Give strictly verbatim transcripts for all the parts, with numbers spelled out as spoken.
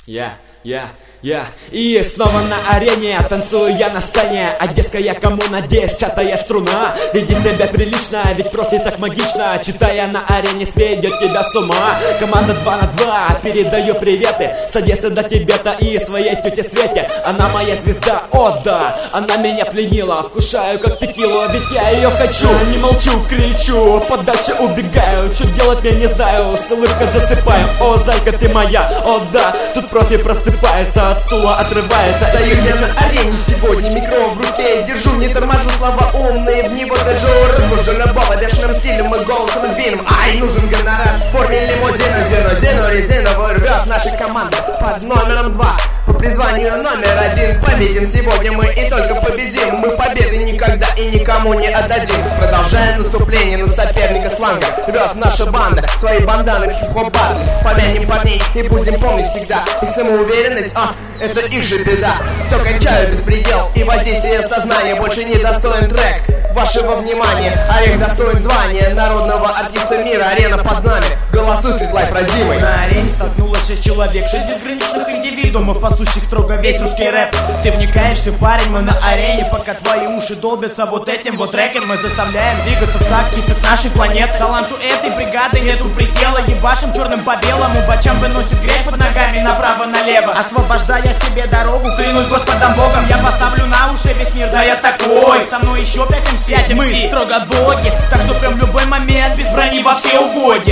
Я, я, я. И снова на арене, танцую я на сцене. Одесская коммуна, десятая струна. Веди себя прилично, ведь профи так магично. Читая на арене, сведет тебя с ума. Команда два на два, передаю приветы с Одессы до Тибета и своей тете Свете. Она моя звезда, о да, она меня пленила. Вкушаю как текилу, ведь я ее хочу. Не молчу, кричу, подальше убегаю. Что делать я не знаю, с улыбкой засыпаю. О, зайка ты моя, о да. Тут профи просыпается, от стула отрывается. Стою я на арене сегодня, микро в руке держу. Не торможу, слова умные, в него держу. Разбужу любого бешеным стилем и голосом инвином. Ай, нужен гонорар в форме лимузина. Зину, зину, резиновую рвет наша команда под номером два. По призванию номер один. Победим сегодня мы и только победим. Мы победы никогда и никому не отдадим. Продолжаем наступление на соперника сланга. Рвет наша банда, свои банданы в хип-хоп батле. Помянем парней и будем помнить всегда их самоуверенность, а, это их же беда. Все кончаю беспредел и воздействие сознания. Больше не достоин трек вашего внимания. Орех достоин звания народного артиста мира. Арена под нами, голосуй Streetlife родимый. На арене столкнулось шесть человек, шесть безграничных индивидуумов, пасущих строго весь русский рэп. Ты вникаешь, ты парень, мы на арене. Пока твои уши долбятся вот этим вот треком, мы заставляем двигаться в такт кисок нашей планеты. Таланту этой бригады нету предела. Ебашим черным по белому, бачам выносит грязь под ногами направо-налево. Освобождая себе дорогу, клянусь Господом Богом, я поставлю на уши весь мир, да я такой. Со мной еще пять эм си, мы строго боги, так что прям в любой момент без брони во все угодья.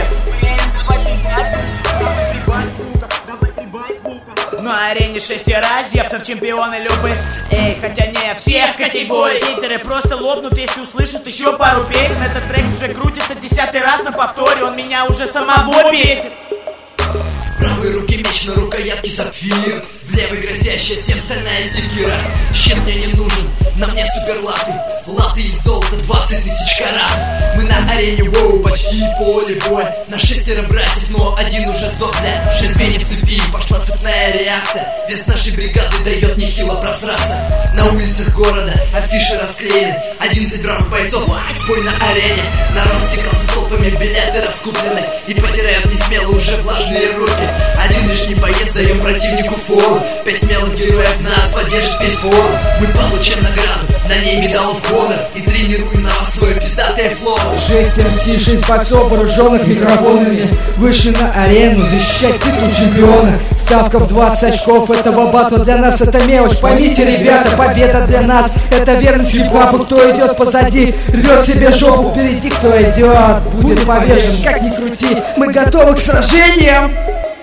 На арене шесть разъевцев, чемпионы любых, эй, хотя не всех категорий. Хейтеры просто лопнут, если услышат еще пару песен. Этот трек уже крутится десятый раз на повторе, он меня уже самого бесит. В правой руке меч, на рукоятке сапфир, в левой грозящая всем стальная секира. Щит мне не нужен, на мне суперлаты, латы из золота двадцать тысяч карат. Мы на арене, воу, почти поле боя. На шестеро братьев, но один уже сдох, бля. Шесть звеньев цепи, пошла цепная реакция. Вес нашей бригады дает нехило просраться. На улицах города афиши расклеены, одиннадцать бравых бойцов, бой на арене. Народ стекался толпами, билеты раскуплены, и потеряют несмело уже влажные руки. Один лишний боец, даем противнику фору. Пять смелых героев нас поддержит весь форум. Мы получим награду, на ней медал в honor, и тренируем на вас свое пиздатое флоу. шесть эм си, шесть бойцов, вооруженных микрофонами, вышли на арену защищать титул чемпиона. Ставка в двадцать очков этого батла для нас это мелочь. Поймите, ребята, победа для нас это верность хип-хопу. Кто идет позади, рвет себе жопу впереди. Кто идет, будет повешен, как ни крути. Мы готовы к сражениям.